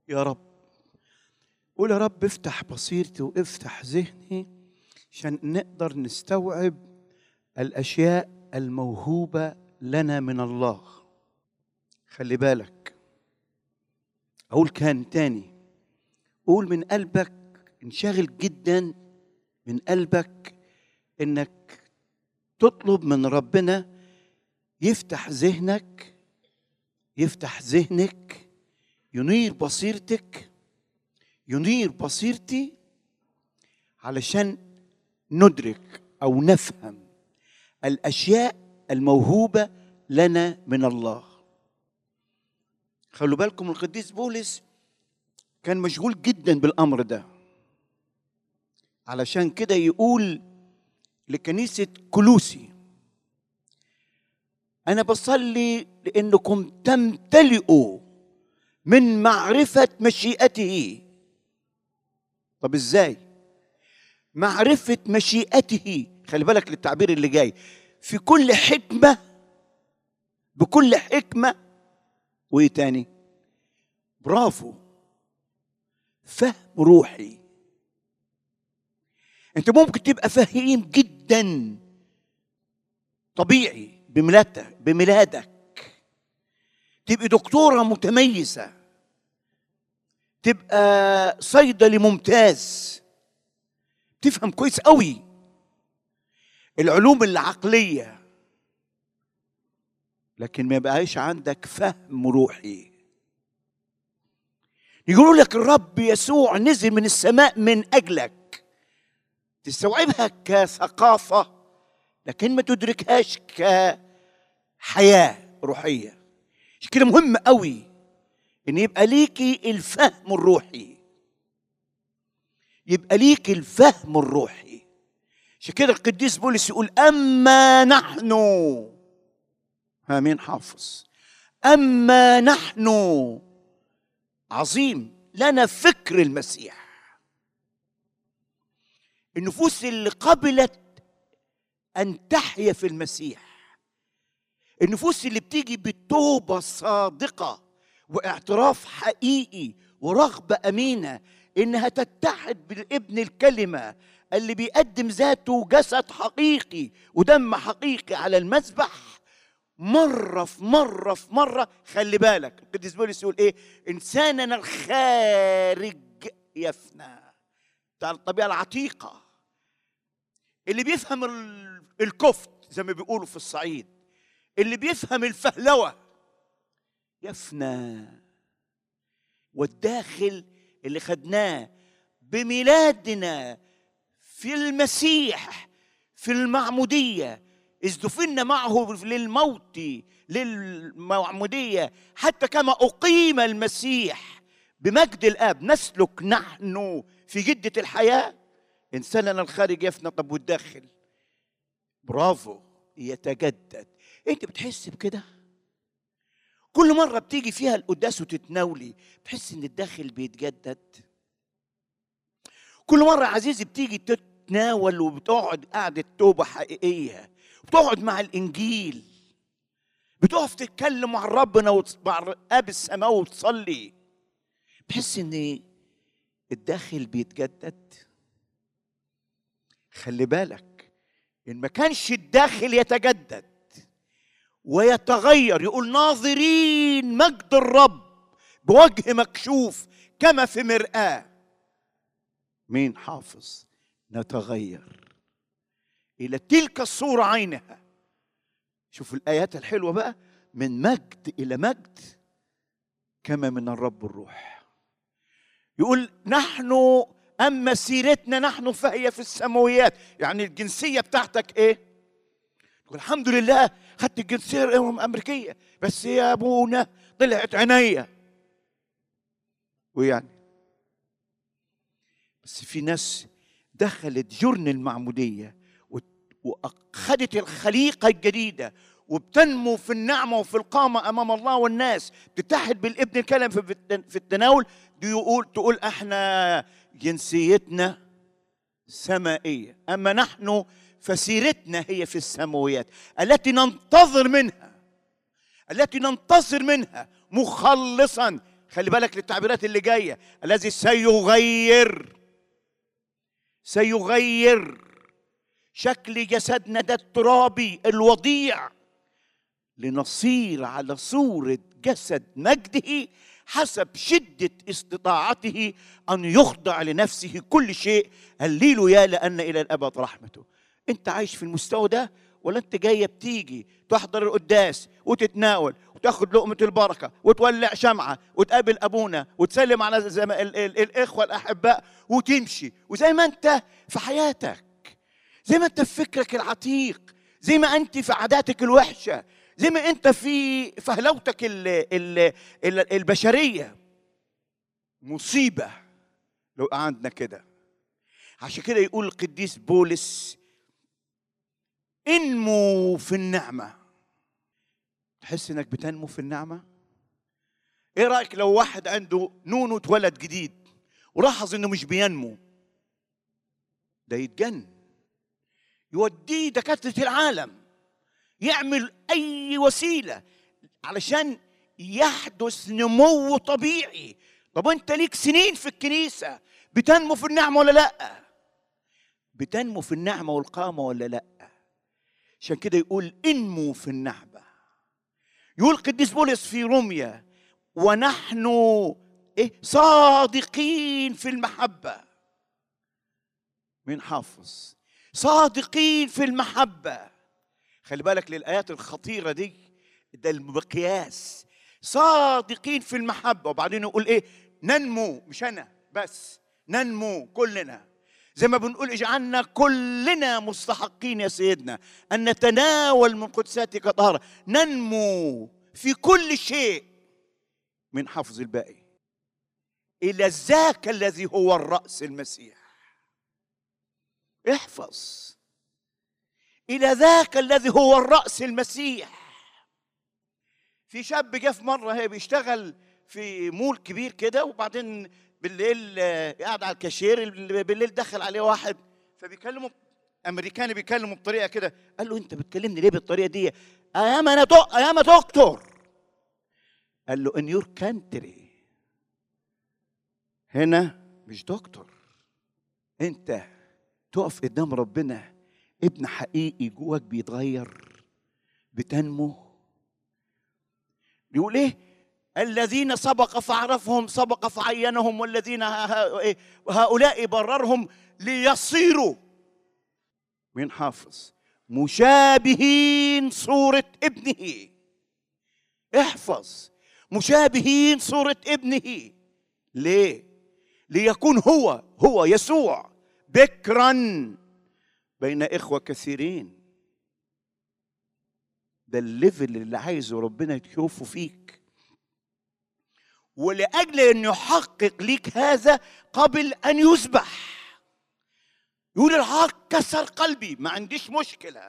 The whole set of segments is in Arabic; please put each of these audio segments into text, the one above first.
يا رب. قول يا رب افتح بصيرتي وافتح ذهني عشان نقدر نستوعب الأشياء الموهوبة لنا من الله. خلي بالك، أقول كان تاني، قول من قلبك، انشغل جدا من قلبك إنك تطلب من ربنا يفتح ذهنك، يفتح ذهنك، ينير بصيرتك، ينير بصيرتي، علشان ندرك أو نفهم الأشياء الموهوبة لنا من الله. خلوا بالكم القديس بولس كان مشغول جدا بالأمر ده، علشان كده يقول لكنيسة كولوسي: أنا بصلي لأنكم تمتلئوا من معرفة مشيئته. طب إزاي؟ معرفة مشيئته، خلي بالك للتعبير اللي جاي، في كل حكمة، بكل حكمة، وإيه تاني؟ برافو، فهم روحي. أنت ممكن تبقى فهيم جدا طبيعي بميلادك، تبقى دكتورة متميزة، تبقى صيدلي ممتاز، تفهم كويس قوي العلوم العقلية، لكن ما يبقاش عندك فهم روحي. يقولوا لك الرب يسوع نزل من السماء من أجلك، تستوعبها كثقافة لكن ما تدركهاش كحياة روحية. عشان كده مهم قوي ان يبقى ليكي الفهم الروحي، يبقى ليك الفهم الروحي. عشان كده القديس بولس يقول: أما نحن، مين حافظ؟ أما نحن، عظيم، لنا فكر المسيح. النفوس اللي قبلت أن تحيا في المسيح، النفوس اللي بتيجي بالتوبة صادقة واعتراف حقيقي ورغبة أمينة إنها تتحد بالابن الكلمة اللي بيقدم ذاته جسد حقيقي ودم حقيقي على المذبح، مرة في مرة في مرة. خلي بالك القديس بولس يقول إيه؟ إنساننا الخارج يفنى، بتاع الطبيعة العتيقة اللي بيفهم الكفت زي ما بيقولوا في الصعيد، اللي بيفهم الفهلوة يفنى، والداخل اللي خدناه بميلادنا في المسيح في المعمودية، إذ دفنا معه للموت للمعمودية حتى كما أقيم المسيح بمجد الآب، نسلك نحن في جدة الحياة. إنساننا الخارج يفنى، طب والداخل؟ برافو، يتجدد. أنت بتحس بكده؟ كل مرة بتيجي فيها القداس وتتناولي بتحس إن الداخل بيتجدد؟ كل مرة عزيزي بتيجي تتناول وبتقعد قعدة توبة حقيقية، بتقعد مع الإنجيل، بتقف تتكلم مع ربنا ومع آب السماء وتصلي، بتحس إن الداخل بيتجدد. خلي بالك، إن ما كانش الداخل يتجدد ويتغير، يقول: ناظرين مجد الرب بوجه مكشوف كما في مرآة. مين حافظ؟ نتغير إلى تلك الصورة عينها. شوف الآيات الحلوة بقى: من مجد إلى مجد كما من الرب الروح. يقول: نحن أما سيرتنا نحن فهي في السماويات. يعني الجنسية بتاعتك إيه؟ يقول: الحمد لله خدت الجنسية الأمريكية، بس يا أبونا طلعت عينيا. ويعني بس في ناس دخلت جرن المعمودية وأخذت الخليقة الجديدة وبتنمو في النعمة وفي القامة أمام الله والناس، بتتحد بالابن الكلام في التناول. دي تقول احنا جنسيتنا سمائية، أما نحن فسيرتنا هي في السماويات التي ننتظر منها، التي ننتظر منها مخلصا. خلي بالك للتعبيرات اللي جايه. الذي سيغير شكل جسدنا ده الترابي الوضيع لنصير على صورة جسد مجده حسب شدة استطاعته أن يخضع لنفسه كل شيء. هللويا لأن إلى الأبد رحمته. أنت عايش في المستوى ده ولا أنت جاية بتيجي تحضر القداس وتتناول وتاخد لقمة البركة وتولع شمعة وتقابل أبونا وتسلم على الإخوة الأحباء وتمشي، وزي ما أنت في حياتك، زي ما أنت في فكرك العتيق، زي ما أنت في عاداتك الوحشة، زي ما أنت في فهلوتك البشرية، مصيبة لو قعدنا كده. عشان كده يقول القديس بولس انمو في النعمة. تحس انك بتنمو في النعمة؟ ايه رأيك لو واحد عنده نونو اتولد جديد ولاحظ انه مش بينمو؟ ده يتجن، يوديه دكاترة العالم، يعمل اي وسيلة علشان يحدث نمو طبيعي. طب انت ليك سنين في الكنيسة، بتنمو في النعمة ولا لا؟ بتنمو في النعمة والقامة ولا لا؟ عشان كده يقول انمو في النعمة. يقول القديس بولس في روميا ونحن صادقين في المحبة. مين حافظ؟ صادقين في المحبة. خلي بالك للآيات الخطيرة دي، ده المقياس. صادقين في المحبة، وبعدين يقول ايه؟ ننمو، مش انا بس، ننمو كلنا. زي ما بنقول اجعلنا كلنا مستحقين يا سيدنا ان نتناول من قدساتك طهارة. ننمو في كل شيء من حفظ الباقي الى ذاك الذي هو الرأس المسيح. احفظ الى ذاك الذي هو الرأس المسيح. في شاب جه في مرة هي بيشتغل في مول كبير كده، وبعدين بالليل قاعد على الكاشير، بالليل دخل عليه واحد فبيكلمه امريكاني، بيكلمه بطريقه كده. قال له انت بتكلمني ليه بالطريقه دي؟ ايام دكتور. قال له ان يور كانتري، هنا مش دكتور. انت تقف قدام ربنا ابن حقيقي جواك بيتغير، بتنمو. بيقول ايه؟ الذين سبق فعرفهم سبق فعينهم، والذين هؤلاء بررهم ليصيروا، مين حافظ؟ مشابهين صورة ابنه. احفظ، مشابهين صورة ابنه. ليه؟ ليكون هو يسوع بكرا بين إخوة كثيرين. ده الليفل اللي عايزه ربنا يشوفه فيك. ولأجل أن يحقق ليك هذا قبل أن يذبح. يقول الحق كسر قلبي، ما عنديش مشكلة.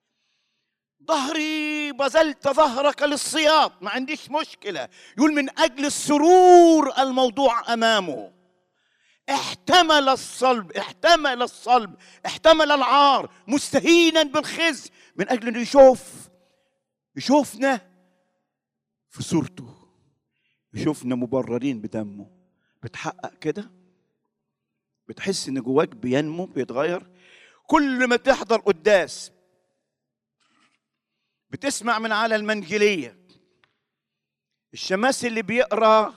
ظهري بذلت ظهرك للصياط، ما عنديش مشكلة. يقول من أجل السرور الموضوع أمامه احتمل الصلب، احتمل العار مستهينا بالخزي، من أجل أنه يشوفنا في صورته، يشوفنا مبررين بدمه. بتحقق كده؟ بتحس ان جواك بينمو بيتغير؟ كل ما تحضر قداس بتسمع من على المنجلية الشماس اللي بيقرأ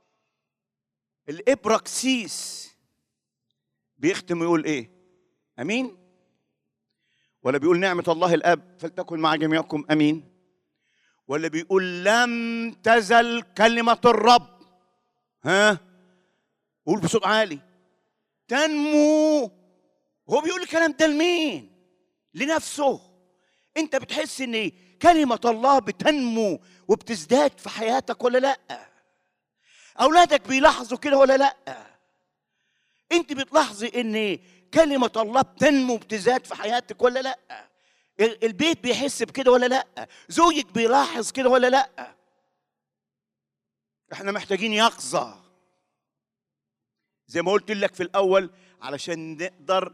الإبراكسيس بيختم يقول ايه؟ امين؟ ولا بيقول نعمة الله الاب فلتكن مع جميعكم امين؟ ولا بيقول لم تزل كلمة الرب، قول بصوت عالي، تنمو. هو بيقول الكلام ده لمين؟ لنفسه. انت بتحس ان كلمة الله بتنمو وبتزداد في حياتك ولا لا؟ اولادك بيلاحظوا كده ولا لا؟ انت بتلاحظي ان كلمة الله بتنمو وبتزداد في حياتك ولا لا؟ البيت بيحس بكده ولا لا؟ زوجك بيلاحظ كده ولا لا؟ احنا محتاجين يقظة زي ما قلت لك في الأول علشان نقدر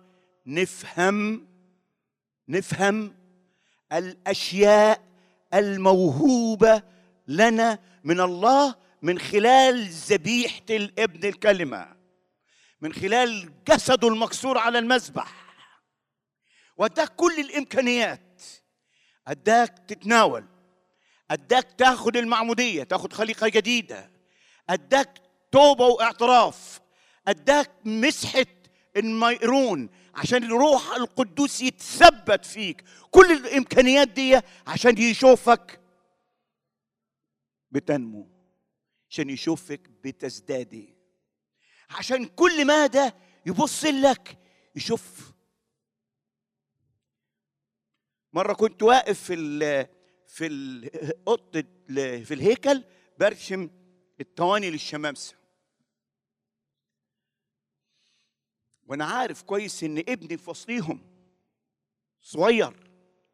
نفهم الأشياء الموهوبة لنا من الله من خلال ذبيحة الابن الكلمة، من خلال جسده المكسور على المذبح، واداك كل الإمكانيات. اداك تتناول، اداك تاخد المعمودية، تاخد خليقة جديدة، اداك توبة واعتراف، اداك مسحة الميرون عشان الروح القدوس يتثبت فيك. كل الامكانيات دي عشان يشوفك بتنمو، عشان يشوفك بتزدادي، عشان كل ما ده يبص لك يشوف. مرة كنت واقف في الأوضة في الهيكل برشم التواني للشمامسة، وانا عارف كويس ان ابني في وسطيهم صغير.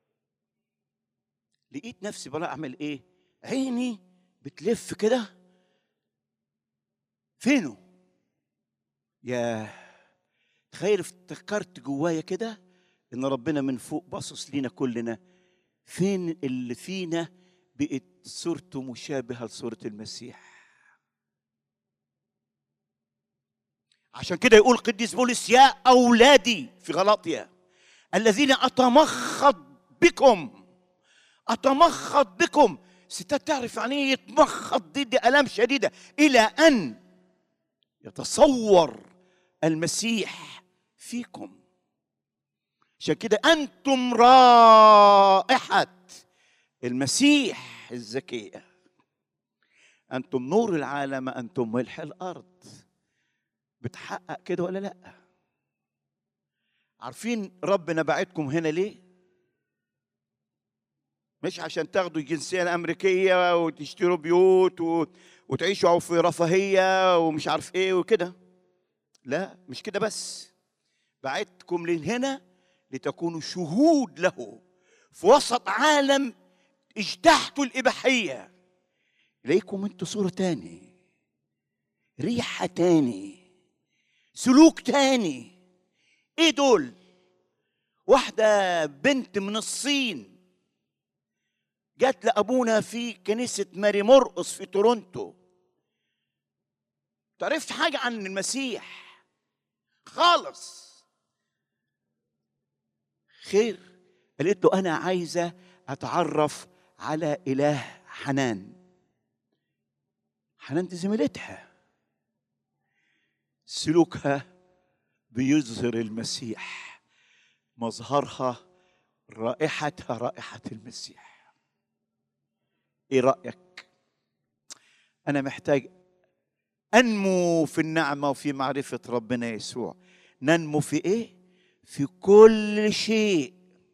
لقيت نفسي بقى اعمل ايه؟ عيني بتلف كده، فينه؟ يا تخيل، افتكرت جوايا كده ان ربنا من فوق باصص لينا كلنا. فين اللي فينا بقت صورته مشابهه لصوره المسيح؟ عشان كده يقول القديس بولس: يا اولادي في غلاطيا الذين اتمخض بكم. اتمخض بكم. ستات تعرف يعني ايه يتمخض؟ دي الام شديده، الى ان يتصور المسيح فيكم. عشان كده انتم رائحه المسيح الزكيه، انتم نور العالم، انتم ملح الارض. بتحقق كده ولا لا؟ عارفين ربنا بعتكم هنا ليه؟ مش عشان تاخدوا الجنسيه الامريكيه وتشتروا بيوت وتعيشوا في رفاهيه ومش عارف ايه وكده. لا، مش كده بس. بعتكم لهنا لتكونوا شهود له في وسط عالم اجتحتوا الاباحيه. اليكم انتوا صوره تاني، ريحه تاني، سلوك تاني. ايه دول؟ واحده بنت من الصين جات لابونا في كنيسه ماري مرقس في تورونتو. تعرفت حاجه عن المسيح خالص؟ خير. قالت له: انا عايزه اتعرف على اله حنان. حنان دي زميلتها، سلوكها بيظهر المسيح، مظهرها رائحتها رائحه المسيح. ايه رايك؟ انا محتاج انمو في النعمه وفي معرفه ربنا يسوع. ننمو في ايه؟ في كل شيء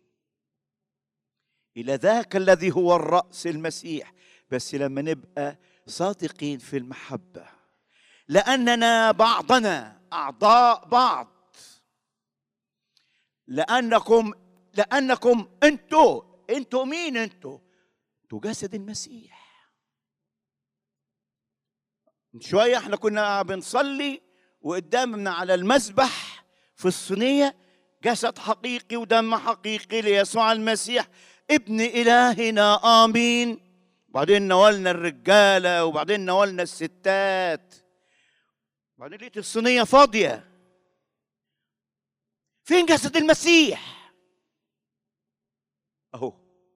الى ذاك الذي هو الراس المسيح. بس لما نبقى صادقين في المحبه، لاننا بعضنا اعضاء بعض. لانكم انتوا مين؟ انتوا جسد المسيح. من شويه احنا كنا بنصلي وقدامنا على المذبح في الصينيه جسد حقيقي ودم حقيقي ليسوع المسيح ابن الهنا، امين. وبعدين نولنا الرجاله، وبعدين نولنا الستات، وبعدين لقيت الصينيه فاضيه. فين جسد المسيح؟ اهو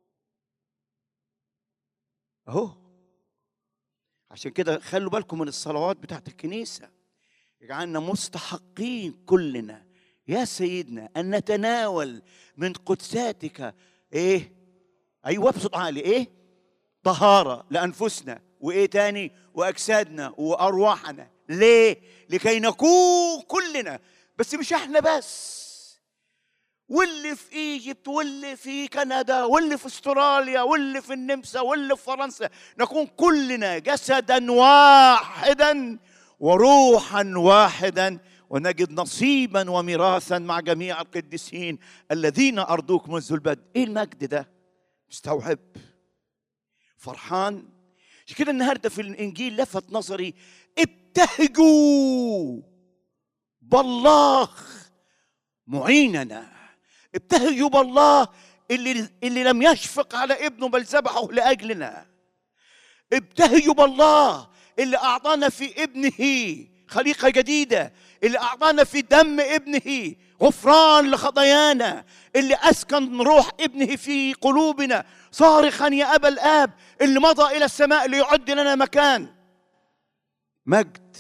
اهو. عشان كده خلوا بالكم من الصلوات بتاعت الكنيسه. اجعلنا مستحقين كلنا يا سيدنا ان نتناول من قدساتك. ايه؟ ايوه، بصوت عالي. ايه؟ طهاره لانفسنا، وايه تاني؟ واجسادنا وارواحنا. ليه؟ لكي نكون كلنا، بس مش احنا بس، واللي في ايجيبت واللي في كندا واللي في استراليا واللي في النمسا واللي في فرنسا، نكون كلنا جسدا واحدا وروحا واحدا، ونجد نصيبا وميراثا مع جميع القديسين الذين ارضوك منذ البدء. ايه المجد ده؟ مستوعب؟ فرحان؟ عشان كده النهارده في الانجيل لفت نظري: ابتهجوا بالله معيننا. ابتهجوا بالله اللي لم يشفق على ابنه بل ذبحه لاجلنا. ابتهجوا بالله اللي أعطانا في ابنه خليقة جديدة، اللي أعطانا في دم ابنه غفران لخطايانا، اللي أسكن روح ابنه في قلوبنا صارخا يا أبا الآب، اللي مضى إلى السماء ليعد لنا مكان. مجد.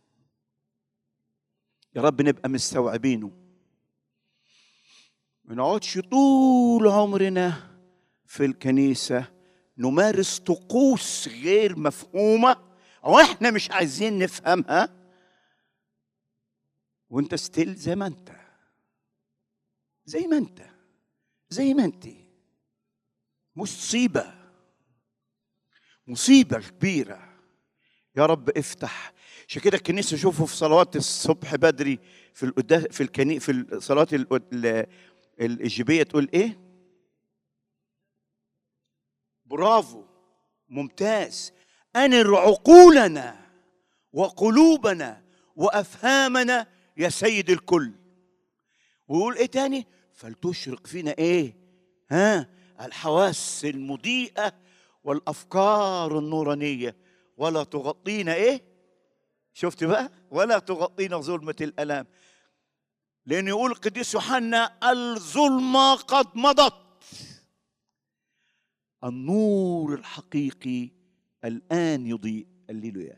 يا رب نبقى مستوعبينه، ما نقعدش طول عمرنا في الكنيسة نمارس طقوس غير مفهومة أو إحنا مش عايزين نفهمها، وإنت ستيل زي ما أنت، زي ما أنت، زي ما أنت. مصيبة، مصيبة كبيرة. يا رب افتح. عشان كده الكنيسة شوفوا في صلوات الصبح بدري في الصلوات الإيجابية تقول إيه؟ برافو، ممتاز. أنر عقولنا وقلوبنا وأفهامنا يا سيد الكل. ويقول إيه تاني؟ فلتشرق فينا إيه؟ الحواس المضيئة والأفكار النورانية، ولا تغطينا إيه؟ شفت بقى؟ ولا تغطينا ظلمة الألام. لأن يقول القديس يوحنا الظلمة قد مضت، النور الحقيقي الآن يضيء. هللويا.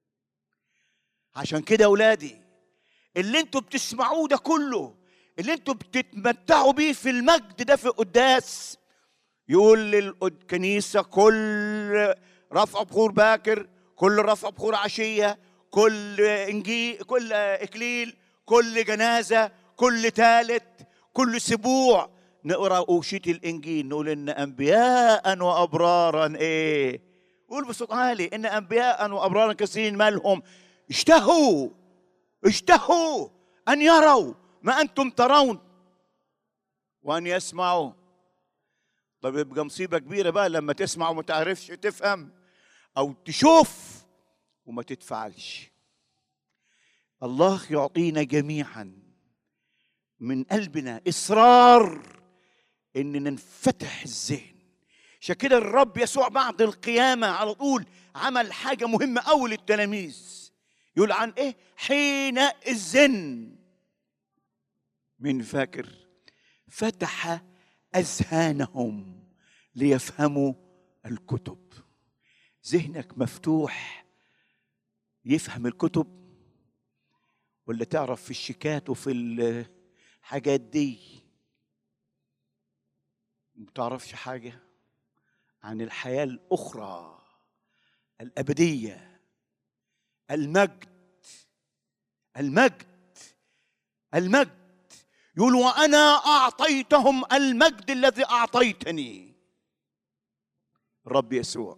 عشان كده أولادي، اللي انتوا بتسمعوه ده كله، اللي انتوا بتتمتعوا بيه في المجد ده في القداس، يقول للكنيسة كل رفع بخور باكر، كل رفع بخور عشية، كل إنجيل، كل إكليل، كل جنازة، كل ثالث، كل سبوع نقرأ أوشية الإنجيل نقول إن أنبياء وأبرارا إيه؟ قول بصوت عالي إن أنبياء وأبرارا كثيرين مالهم اشتهوا أن يروا ما أنتم ترون وأن يسمعوا. طب يبقى مصيبة كبيرة بقى لما تسمع وما تعرفش تفهم، أو تشوف وما تتفعلش. الله يعطينا جميعا من قلبنا إصرار إننا نفتح الذهن. عشان كده الرب يسوع بعد القيامة على طول عمل حاجة مهمة أوي للتلاميذ. يقول عن إيه؟ حينئذ من فاكر فتح أذهانهم ليفهموا الكتب. ذهنك مفتوح يفهم الكتب، ولا تعرف في الشيكات وفي الحاجات دي ما تعرفش حاجة عن الحياة الأخرى الأبدية؟ المجد، المجد، المجد. يقول وأنا أعطيتهم المجد الذي أعطيتني. الرب يسوع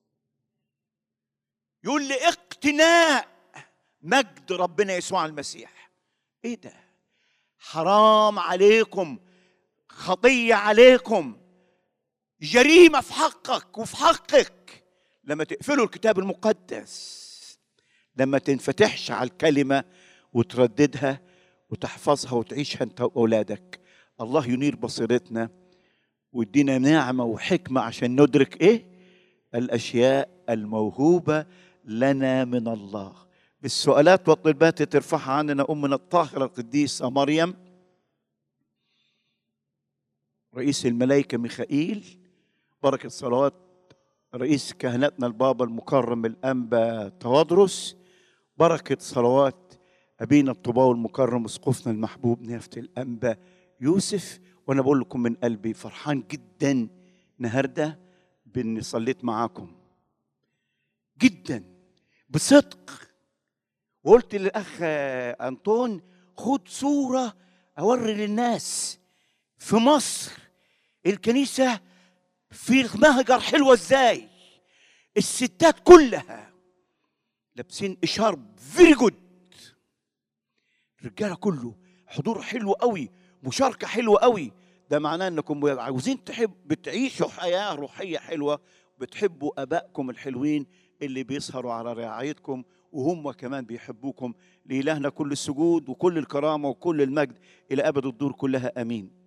يقول لاقتناء مجد ربنا يسوع المسيح. ايه ده؟ حرام عليكم، خطية عليكم، جريمة في حقك وفي حقك لما تقفلوا الكتاب المقدس، لما تنفتحش على الكلمة وترددها وتحفظها وتعيشها انت واولادك. الله ينير بصيرتنا ويدينا نعمة وحكمة عشان ندرك ايه الاشياء الموهوبة لنا من الله. بالسؤالات والطلبات ترفعها عننا أمنا الطاهرة القديسة مريم، رئيس الملائكة ميخائيل، بركة صلوات رئيس كهنتنا البابا المكرم الأنبا توادرس، بركة صلوات أبينا الطباوي المكرم اسقفنا المحبوب نيافة الأنبا يوسف. وأنا بقول لكم من قلبي فرحان جدا النهارده بإني صليت معاكم جدا بصدق. وقلت للأخ أنطون خد صورة أوري للناس في مصر الكنيسة في مهجر حلوة إزاي. الستات كلها لابسين إشارب فيري جود، الرجالة كله حضور حلو قوي، مشاركة حلوة قوي. ده معناه أنكم عاوزين بتعيشوا حياة روحية حلوة، بتحبوا أبائكم الحلوين اللي بيسهروا على رعايتكم وهم كمان بيحبوكم. لإلهنا كل السجود وكل الكرامة وكل المجد إلى أبد الدور كلها. آمين.